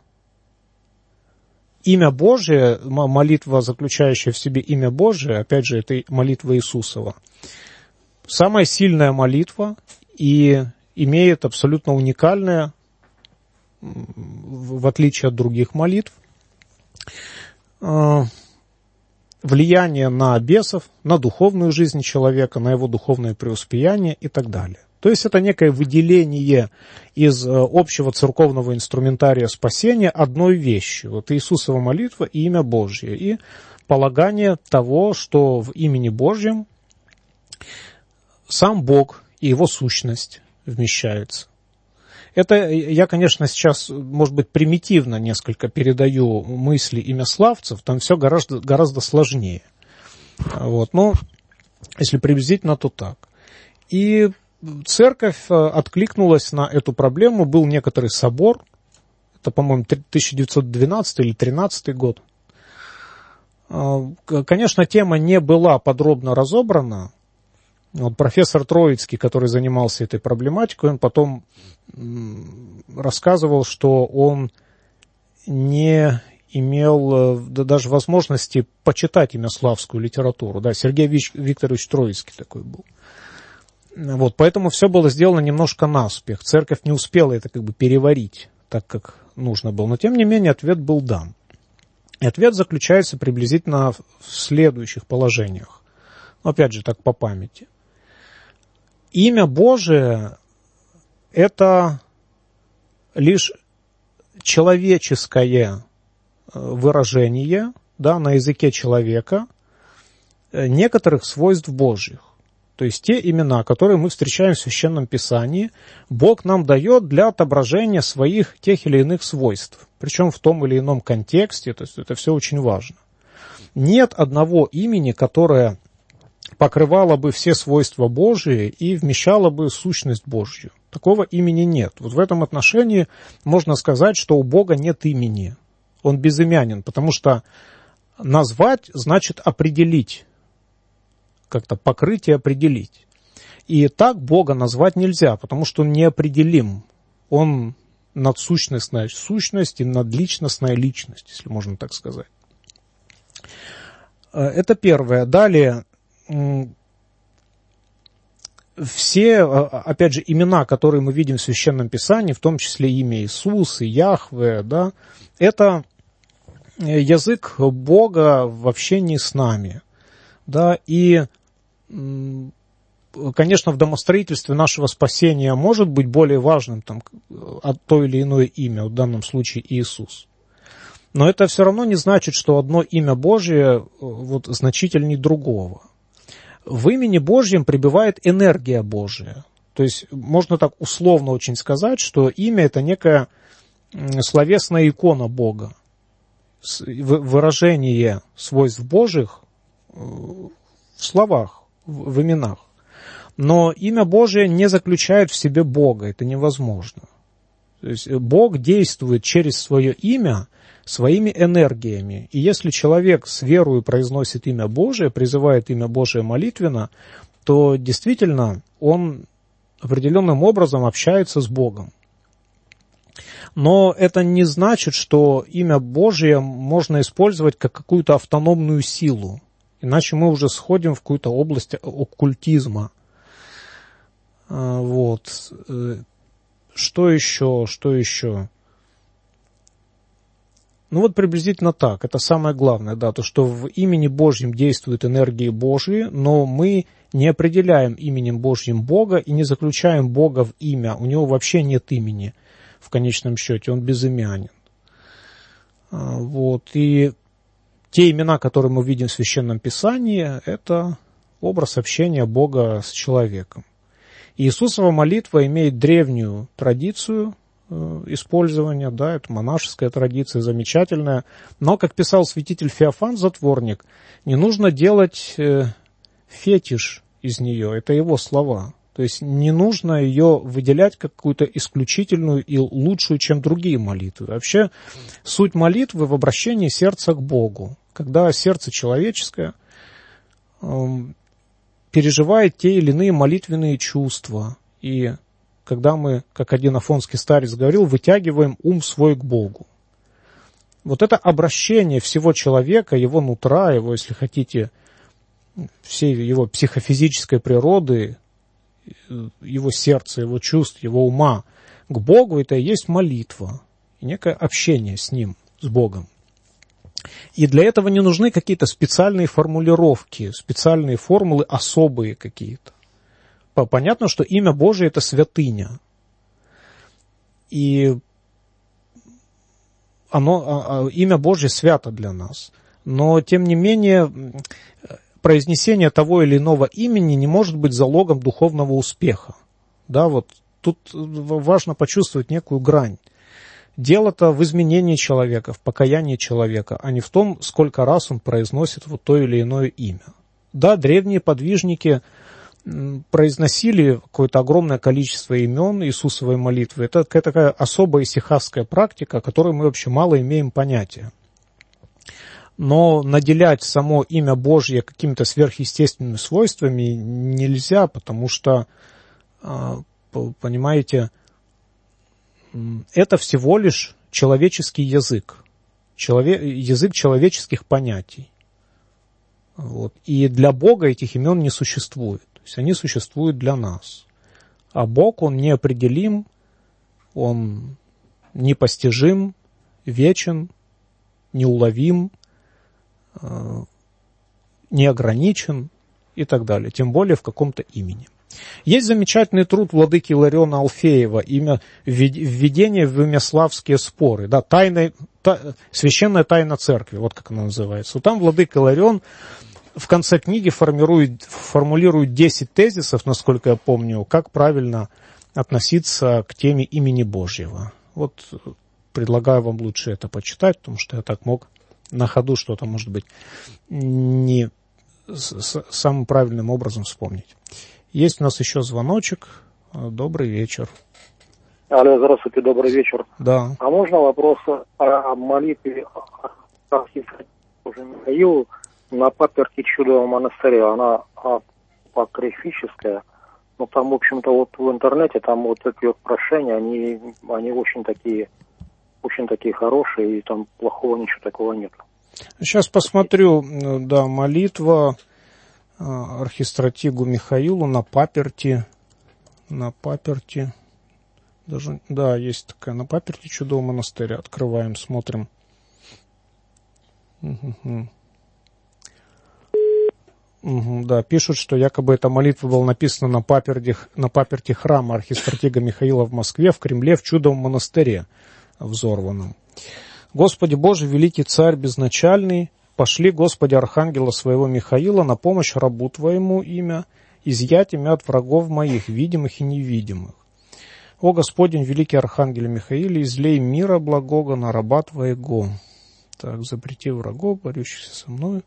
имя Божие, молитва, заключающая в себе имя Божие, опять же, это молитва Иисусова, самая сильная молитва и имеет абсолютно уникальное в отличие от других молитв, влияние на бесов, на духовную жизнь человека, на его духовное преуспеяние и так далее. То есть это некое выделение из общего церковного инструментария спасения одной вещи. Вот Иисусова молитва и имя Божье. И полагание того, что в имени Божьем сам Бог и его сущность вмещается. Это я, конечно, сейчас, может быть, примитивно несколько передаю мысли имяславцев, там все гораздо сложнее. Вот. Но если приблизительно, то так. И церковь откликнулась на эту проблему. Был некоторый собор, это, по-моему, 1912 или 13 год. Конечно, тема не была подробно разобрана. Вот профессор Троицкий, который занимался этой проблематикой, он потом рассказывал, что он не имел даже возможности почитать имяславскую литературу. Да, Сергей Викторович Троицкий такой был. Вот, поэтому все было сделано немножко наспех. Церковь не успела это как бы переварить так, как нужно было. Но, тем не менее, ответ был дан. И ответ заключается приблизительно в следующих положениях. Опять же, так по памяти. Имя Божие – это лишь человеческое выражение, да, на языке человека некоторых свойств Божьих. То есть те имена, которые мы встречаем в Священном Писании, Бог нам дает для отображения своих тех или иных свойств. Причем в том или ином контексте, то есть это все очень важно. Нет одного имени, которое покрывало бы все свойства Божии и вмещало бы сущность Божью. Такого имени нет. Вот в этом отношении можно сказать, что у Бога нет имени. Он безымянен, потому что назвать значит определить, как-то покрыть и определить. И так Бога назвать нельзя, потому что он неопределим. Он надсущностная сущность и надличностная личность, если можно так сказать. Это первое. Далее, все, опять же, имена, которые мы видим в Священном Писании, в том числе имя Иисус и Яхве, да, это язык Бога в общении с нами. Да, и, конечно, в домостроительстве нашего спасения может быть более важным там, то или иное имя, в данном случае Иисус. Но это все равно не значит, что одно имя Божие вот, значительнее другого. В имени Божьем пребывает энергия Божия. То есть можно так условно очень сказать, что имя – это некая словесная икона Бога. Выражение свойств Божьих в словах, в именах. Но имя Божие не заключает в себе Бога, это невозможно. То есть Бог действует через свое имя своими энергиями. И если человек с верою произносит имя Божие, призывает имя Божие молитвенно, то действительно он определенным образом общается с Богом. Но это не значит, что имя Божие можно использовать как какую-то автономную силу. Иначе мы уже сходим в какую-то область оккультизма. Вот. Что еще? Ну вот приблизительно так. Это самое главное, да, то, что в имени Божьем действуют энергии Божьи, но мы не определяем именем Божьим Бога и не заключаем Бога в имя. У него вообще нет имени в конечном счете, он безымянен. Вот. И те имена, которые мы видим в Священном Писании, это образ общения Бога с человеком. Иисусова молитва имеет древнюю традицию использования, да, это монашеская традиция, замечательная. Но, как писал святитель Феофан Затворник, не нужно делать фетиш из нее, это его слова. То есть не нужно ее выделять как какую-то исключительную и лучшую, чем другие молитвы. Вообще суть молитвы в обращении сердца к Богу, когда сердце человеческое переживает те или иные молитвенные чувства. И когда мы, как один афонский старец говорил, вытягиваем ум свой к Богу. Вот это обращение всего человека, его нутра, его, если хотите, всей его психофизической природы, его сердца, его чувств, его ума к Богу, это и есть молитва. и некое общение с Ним, с Богом. И для этого не нужны какие-то специальные формулировки, специальные формулы, особые какие-то. Понятно, что имя Божие – это святыня. И имя Божие свято для нас. Но, тем не менее, произнесение того или иного имени не может быть залогом духовного успеха. Да, вот тут важно почувствовать некую грань. Дело-то в изменении человека, в покаянии человека, а не в том, сколько раз он произносит вот то или иное имя. Да, древние подвижники произносили какое-то огромное количество имен Иисусовой молитвы. Это такая особая исихасская практика, о которой мы вообще мало имеем понятия. Но наделять само имя Божье какими-то сверхъестественными свойствами нельзя, потому что, понимаете, это всего лишь человеческий язык, язык человеческих понятий. Вот. И для Бога этих имен не существует. То есть они существуют для нас. А Бог, Он неопределим, Он непостижим, вечен, неуловим, неограничен и так далее. Тем более в каком-то имени. Есть замечательный труд владыки Илариона Алфеева, имя «Введение в имяславские споры», да, священная тайна церкви, вот как она называется. Вот там владыка Иларион в конце книги формулирует 10 тезисов, насколько я помню, как правильно относиться к теме имени Божьего. Вот предлагаю вам лучше это почитать, потому что я так мог на ходу что-то, может быть, не самым правильным образом вспомнить. Есть у нас еще звоночек. Добрый вечер. Алло, здравствуйте, добрый вечер. Да. А можно вопрос о молитве Михаилу на паперти Чудового монастыря? Она апокрифическая, но там, в общем-то, вот в интернете, там вот эти вот прошения, они очень такие хорошие, и там плохого ничего такого нет. Сейчас посмотрю, да, молитва архистратигу Михаилу на паперти, даже, да, есть такая, на паперти Чудового монастыря. Открываем, смотрим. Да, пишут, что якобы эта молитва была написана на паперти храма архистратига Михаила в Москве, в Кремле, в Чудовом монастыре взорванном. Господи Боже, великий царь безначальный, пошли, Господи, архангела своего Михаила на помощь рабу Твоему имя, изъять имя от врагов моих, видимых и невидимых. О Господень, великий архангел Михаил, излей мира благого на раба Твоего. Так, запрети врагов, борющихся со мною.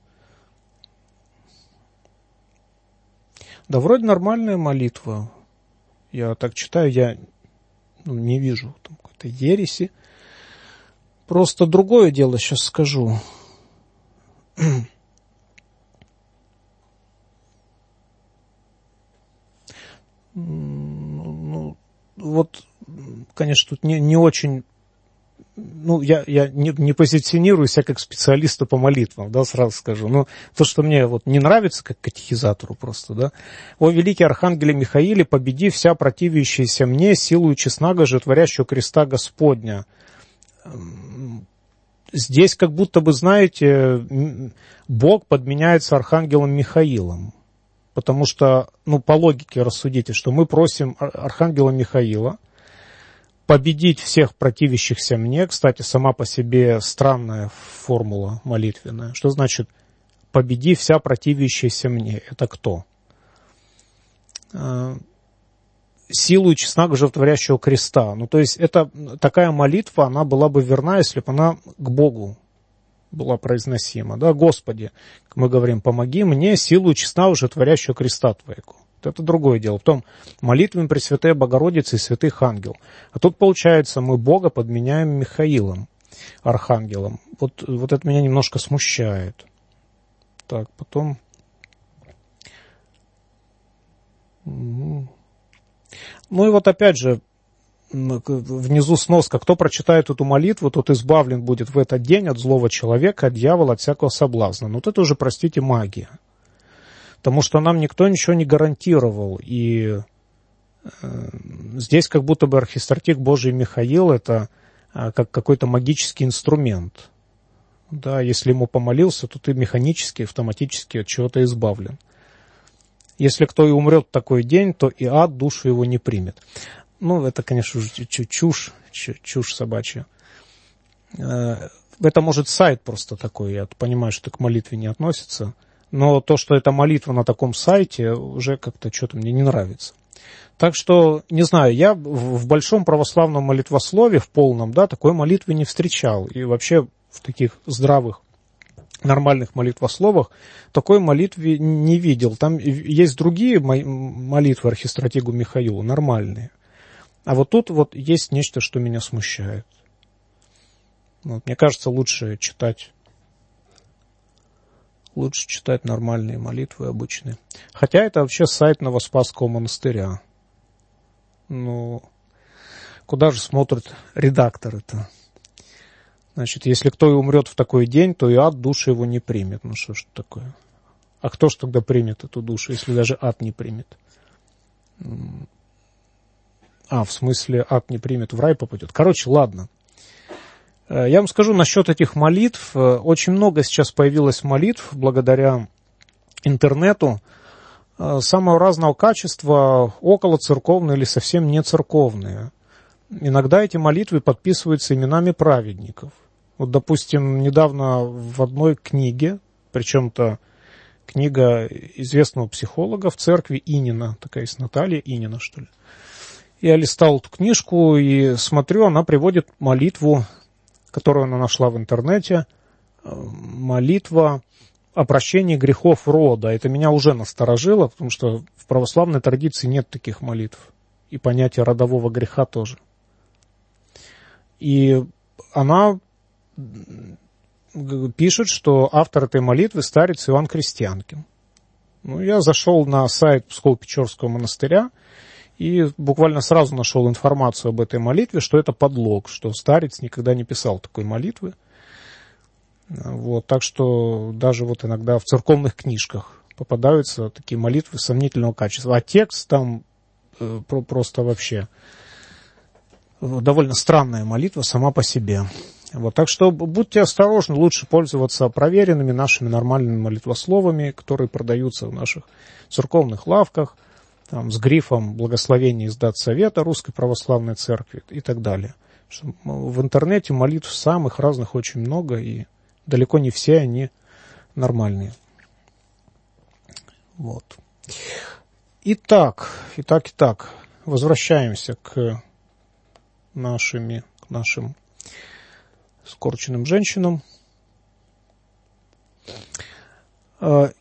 Да, вроде нормальная молитва. Я так читаю, я не вижу там какой-то ереси. Просто другое дело сейчас скажу. Вот, конечно, тут не очень... я не позиционирую себя как специалиста по молитвам, да, сразу скажу. Но то, что мне вот не нравится, как катехизатору просто, да. О, великий архангеле Михаиле, победи вся противящаяся мне силою честного животворящего креста Господня. Здесь как будто бы, знаете, Бог подменяется архангелом Михаилом. Потому что, по логике рассудите, что мы просим архангела Михаила победить всех противящихся мне. Кстати, сама по себе странная формула молитвенная. Что значит «победи вся противящаяся мне»? Это кто? Силу честного животворящего креста. То есть, это такая молитва, она была бы верна, если бы она к Богу была произносима. Да? Господи, как мы говорим, помоги мне силу честного животворящего креста Твоего. Это другое дело. Потом молитвами Пресвятой Богородицы и святых ангел. А тут, получается, мы Бога подменяем Михаилом, архангелом. Вот это меня немножко смущает. Так, потом... и вот опять же, внизу сноска. Кто прочитает эту молитву, тот избавлен будет в этот день от злого человека, от дьявола, от всякого соблазна. Но вот это уже, простите, магия. Потому что нам никто ничего не гарантировал. И здесь как будто бы архистратиг Божий Михаил — это как какой-то магический инструмент. Да, если ему помолился, то ты механически, автоматически от чего-то избавлен. Если кто и умрет в такой день, то и ад душу его не примет. Ну, это, конечно, чушь собачья. Это может сайт просто такой, я понимаю, что это к молитве не относится. Но то, что это молитва на таком сайте, уже как-то что-то мне не нравится. Так что, не знаю, я в большом православном молитвослове, в полном, да, такой молитвы не встречал. И вообще в таких здравых, нормальных молитвословах такой молитвы не видел. Там есть другие молитвы архистратигу Михаилу, нормальные. А вот тут вот есть нечто, что меня смущает. Вот, мне кажется, лучше читать нормальные молитвы обычные. Хотя это вообще сайт Новоспасского монастыря. Ну, куда же смотрят редакторы-то? Значит, если кто и умрет в такой день, то и ад душу его не примет. Ну что ж такое? А кто ж тогда примет эту душу, если даже ад не примет? В смысле, ад не примет, в рай попадет. Короче, ладно. Я вам скажу насчет этих молитв. Очень много сейчас появилось молитв благодаря интернету. Самого разного качества, около церковные или совсем не церковные. Иногда эти молитвы подписываются именами праведников. Вот, допустим, недавно в одной книге, причем-то книга известного психолога в церкви Инина, такая есть Наталья Инина, что ли. Я листал эту книжку и смотрю, она приводит молитву, которую она нашла в интернете, молитва о прощении грехов рода. Это меня уже насторожило, потому что в православной традиции нет таких молитв. И понятия родового греха тоже. И она пишет, что автор этой молитвы старец Иоанн Крестьянкин. Ну, я зашел на сайт Псково-Печорского монастыря и буквально сразу нашел информацию об этой молитве, что это подлог, что старец никогда не писал такой молитвы. Вот, так что даже вот иногда в церковных книжках попадаются такие молитвы сомнительного качества. А текст там просто вообще довольно странная молитва сама по себе. Вот, так что будьте осторожны, лучше пользоваться проверенными нашими нормальными молитвословами, которые продаются в наших церковных лавках, там, с грифом «Благословение из Датсовета Русской Православной Церкви» и так далее. В интернете молитв самых разных очень много, и далеко не все они нормальные. Вот. Итак, возвращаемся к нашим скорченным женщинам. Да,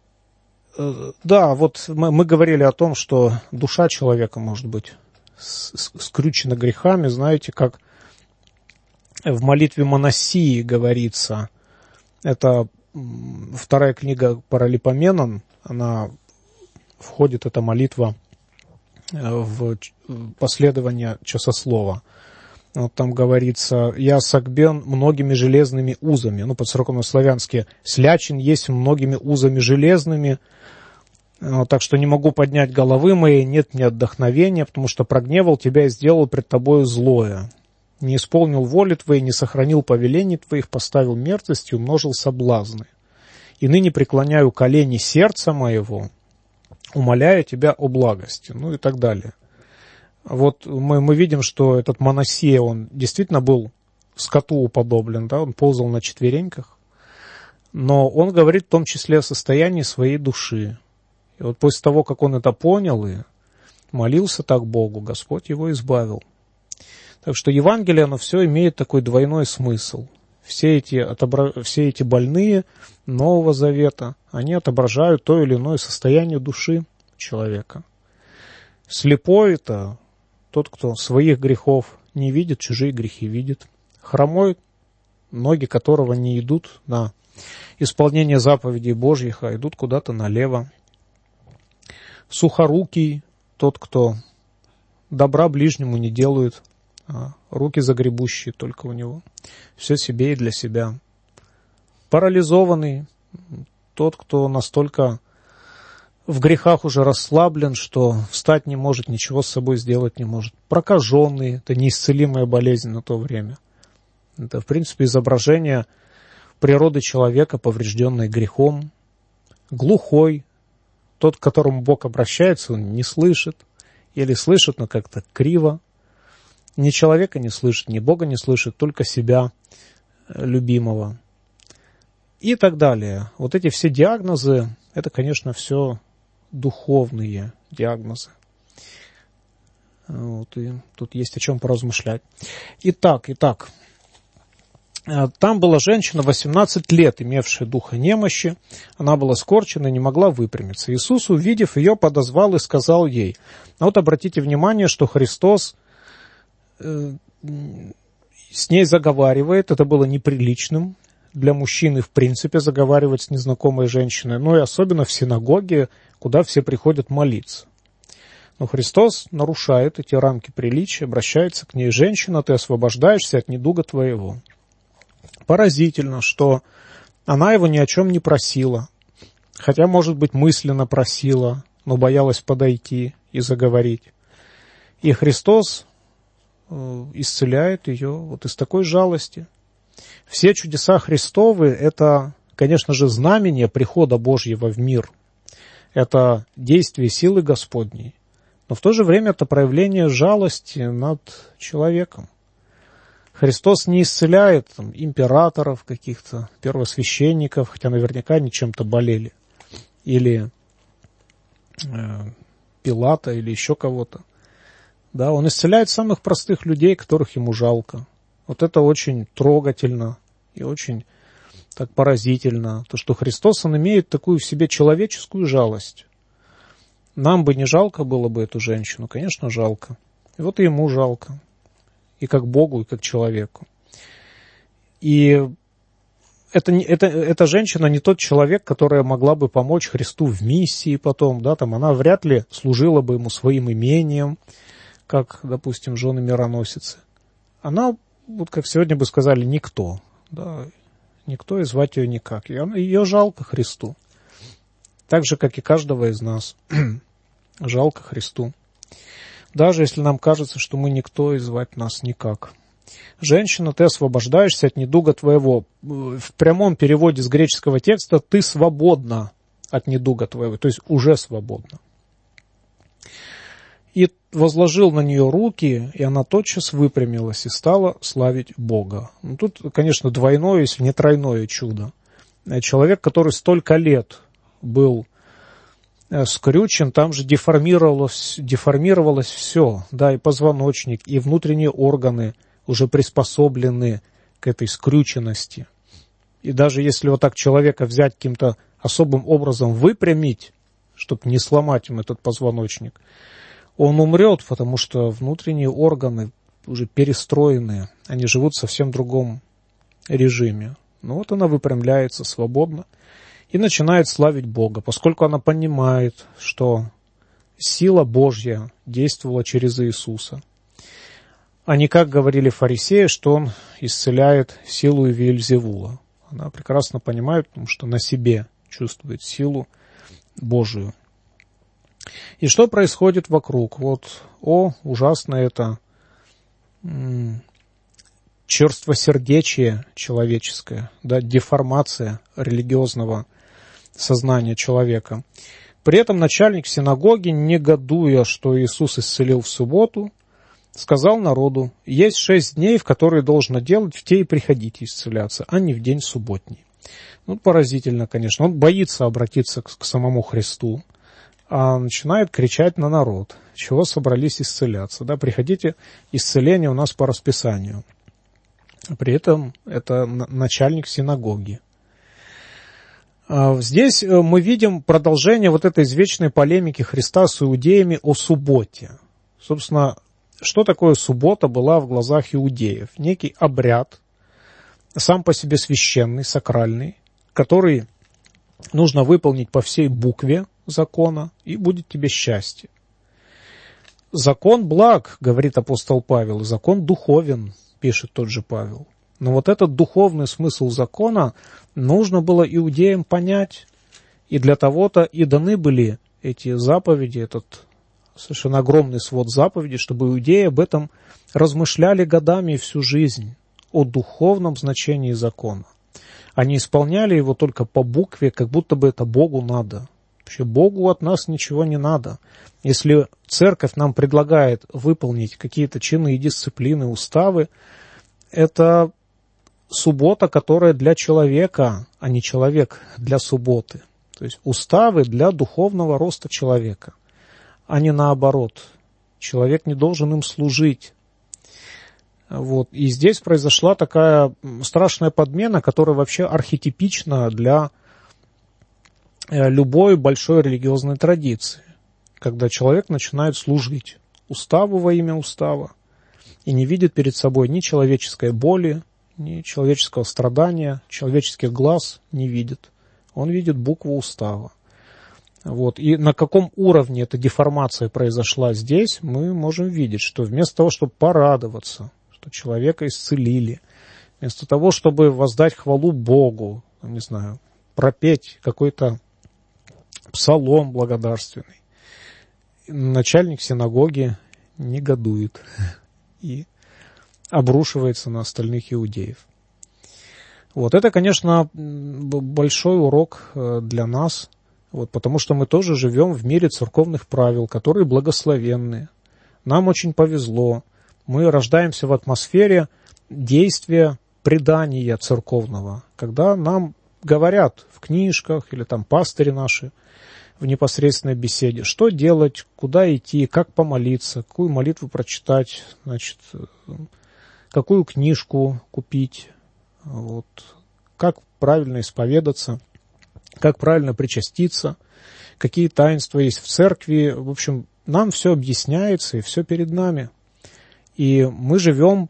вот мы говорили о том, что душа человека может быть скрючена грехами. Знаете, как в молитве Моносии говорится, это вторая книга Паралипоменон, она входит, эта молитва, в последование часослова. Вот там говорится: «Я согбен многими железными узами». Ну, по-церковнославянски: «Слячен есть многими узами железными, так что не могу поднять головы моей, нет мне отдохновения, потому что прогневал тебя и сделал пред тобою злое. Не исполнил воли твоей, не сохранил повелений твоих, поставил мерзость и умножил соблазны. И ныне преклоняю колени сердца моего, умоляя тебя о благости». Ну и так далее. Вот мы видим, что этот Моносия, он действительно был скоту уподоблен, да, он ползал на четвереньках, но он говорит в том числе о состоянии своей души. И вот после того, как он это понял и молился так Богу, Господь его избавил. Так что Евангелие, оно все имеет такой двойной смысл. Все эти больные Нового Завета, они отображают то или иное состояние души человека. Слепой — это тот, кто своих грехов не видит, чужие грехи видит. Хромой, ноги которого не идут на исполнение заповедей Божьих, а идут куда-то налево. Сухорукий — тот, кто добра ближнему не делает, а руки загребущие только у него. Все себе и для себя. Парализованный — тот, кто настолько в грехах уже расслаблен, что встать не может, ничего с собой сделать не может. Прокаженный, это неисцелимая болезнь на то время. Это, в принципе, изображение природы человека, поврежденной грехом. Глухой, тот, к которому Бог обращается, он не слышит, или слышит, но как-то криво. Ни человека не слышит, ни Бога не слышит, только себя любимого. И так далее. Вот эти все диагнозы, это, конечно, все духовные диагнозы. Вот, и тут есть о чем поразмышлять. Итак, там была женщина 18 лет, имевшая духа немощи. Она была скорчена и не могла выпрямиться. Иисус, увидев ее, подозвал и сказал ей. Вот обратите внимание, что Христос с ней заговаривает. Это было неприличным для мужчины, в принципе, заговаривать с незнакомой женщиной. Но и особенно в синагоге, куда все приходят молиться. Но Христос нарушает эти рамки приличия, обращается к ней: «Женщина, ты освобождаешься от недуга твоего». Поразительно, что она его ни о чем не просила, хотя, может быть, мысленно просила, но боялась подойти и заговорить. И Христос исцеляет ее вот из такой жалости. Все чудеса Христовы – это, конечно же, знамение прихода Божьего в мир. Это действие силы Господней. Но в то же время это проявление жалости над человеком. Христос не исцеляет императоров каких-то, первосвященников, хотя наверняка они чем-то болели, или Пилата, или еще кого-то. Да, он исцеляет самых простых людей, которых ему жалко. Вот это очень трогательно и очень так поразительно. То, что Христос, он имеет такую в себе человеческую жалость. Нам бы не жалко было бы эту женщину, конечно, жалко. И вот и ему жалко. И как Богу, и как человеку. И эта женщина не тот человек, которая могла бы помочь Христу в миссии потом, да, там она вряд ли служила бы ему своим имением, как, допустим, жены мироносицы. Она, вот как сегодня бы сказали, никто, да, никто, и звать ее никак. Ее жалко Христу. Так же, как и каждого из нас. Жалко Христу. Даже если нам кажется, что мы никто и звать нас никак. Женщина, ты освобождаешься от недуга твоего. В прямом переводе с греческого текста ты свободна от недуга твоего, то есть уже свободна. И возложил на нее руки, и она тотчас выпрямилась и стала славить Бога. Ну, тут, конечно, двойное, если не тройное чудо. Человек, который столько лет был скрючен, там же деформировалось все, да, и позвоночник, и внутренние органы уже приспособлены к этой скрюченности. И даже если вот так человека взять каким-то особым образом выпрямить, чтобы не сломать им этот позвоночник, он умрет, потому что внутренние органы уже перестроенные, они живут в совсем другом режиме. Ну вот она выпрямляется свободно и начинает славить Бога, поскольку она понимает, что сила Божья действовала через Иисуса. А не как говорили фарисеи, что он исцеляет силою Веельзевула. Она прекрасно понимает, потому что на себе чувствует силу Божию. И что происходит вокруг? Вот, ужасно это черствосердечие человеческое, да, деформация религиозного сознания человека. При этом начальник синагоги, негодуя, что Иисус исцелил в субботу, сказал народу: есть 6 дней, в которые должно делать, в те и приходите исцеляться, а не в день субботний. Ну, поразительно, конечно. Он боится обратиться к самому Христу, а начинает кричать на народ: чего собрались исцеляться? Да, приходите, исцеление у нас по расписанию. При этом это начальник синагоги. Здесь мы видим продолжение вот этой извечной полемики Христа с иудеями о субботе. Собственно, что такое суббота была в глазах иудеев? Некий обряд, сам по себе священный, сакральный, который нужно выполнить по всей букве закона, и будет тебе счастье. Закон благ, говорит апостол Павел, и закон духовен, пишет тот же Павел. Но вот этот духовный смысл закона нужно было иудеям понять, и для того-то и даны были эти заповеди, этот совершенно огромный свод заповедей, чтобы иудеи об этом размышляли годами и всю жизнь, о духовном значении закона. Они исполняли его только по букве, как будто бы это Богу надо. Вообще Богу от нас ничего не надо. Если церковь нам предлагает выполнить какие-то чины и дисциплины, уставы, это суббота, которая для человека, а не человек для субботы. То есть уставы для духовного роста человека, а не наоборот. Человек не должен им служить. Вот. И здесь произошла такая страшная подмена, которая вообще архетипична для любой большой религиозной традиции, когда человек начинает служить уставу во имя устава и не видит перед собой ни человеческой боли, ни человеческого страдания, человеческих глаз не видит. Он видит букву устава. Вот. И на каком уровне эта деформация произошла здесь, мы можем видеть, что вместо того, чтобы порадоваться, что человека исцелили, вместо того, чтобы воздать хвалу Богу, не знаю, пропеть какой-то псалом благодарственный, начальник синагоги негодует и обрушивается на остальных иудеев. Вот это, конечно, большой урок для нас, вот, потому что мы тоже живем в мире церковных правил, которые благословенны. Нам очень повезло. Мы рождаемся в атмосфере действия предания церковного, когда нам говорят в книжках или там пастыри наши в непосредственной беседе, что делать, куда идти, как помолиться, какую молитву прочитать, значит, какую книжку купить, вот, как правильно исповедаться, как правильно причаститься, какие таинства есть в церкви. В общем, нам все объясняется и все перед нами. И мы живем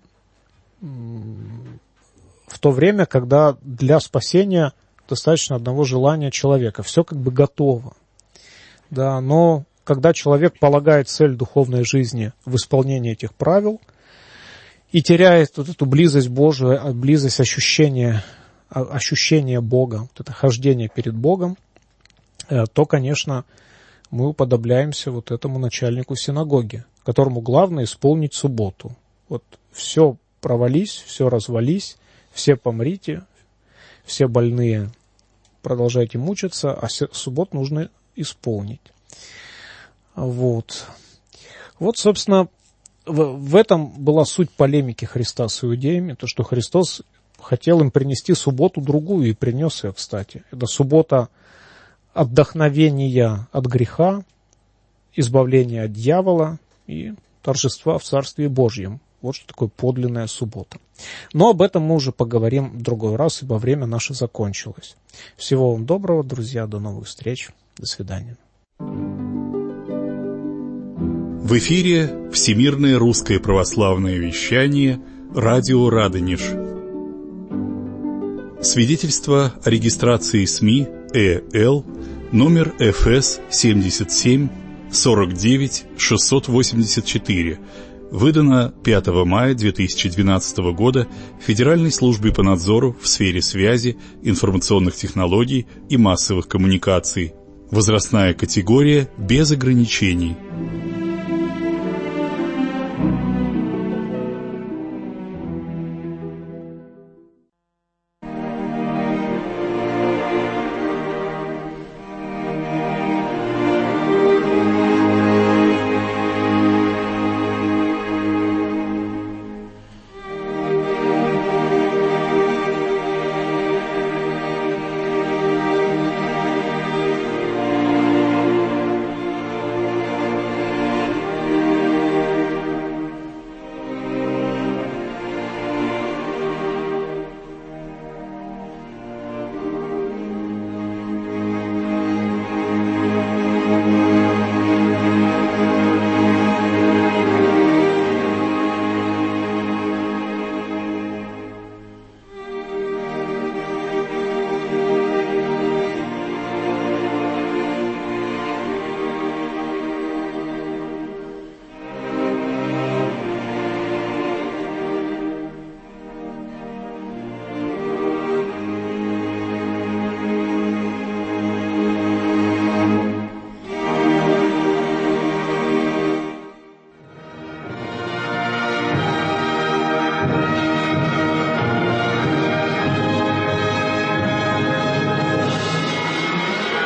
в то время, когда для спасения достаточно одного желания человека. Все как бы готово. Да, но когда человек полагает цель духовной жизни в исполнении этих правил и теряет вот эту близость Божию, близость ощущения Бога, вот это хождение перед Богом, то, конечно, мы уподобляемся вот этому начальнику синагоги, которому главное исполнить субботу. Вот все провались, все развались, все помрите, все больные продолжайте мучиться, а субботу нужно исполнить. Вот, собственно, в этом была суть полемики Христа с иудеями, то, что Христос хотел им принести субботу другую, и принес ее, кстати. Это суббота отдохновения от греха, избавления от дьявола и торжества в Царстве Божьем. Вот что такое подлинная суббота. Но об этом мы уже поговорим в другой раз, ибо время наше закончилось. Всего вам доброго, друзья, до новых встреч, до свидания. В эфире Всемирное русское православное вещание, радио Радонеж. Свидетельство о регистрации СМИ ЭЛ, номер ФС 77 49 684, выдано 5 мая 2012 года Федеральной службой по надзору в сфере связи, информационных технологий и массовых коммуникаций. Возрастная категория без ограничений.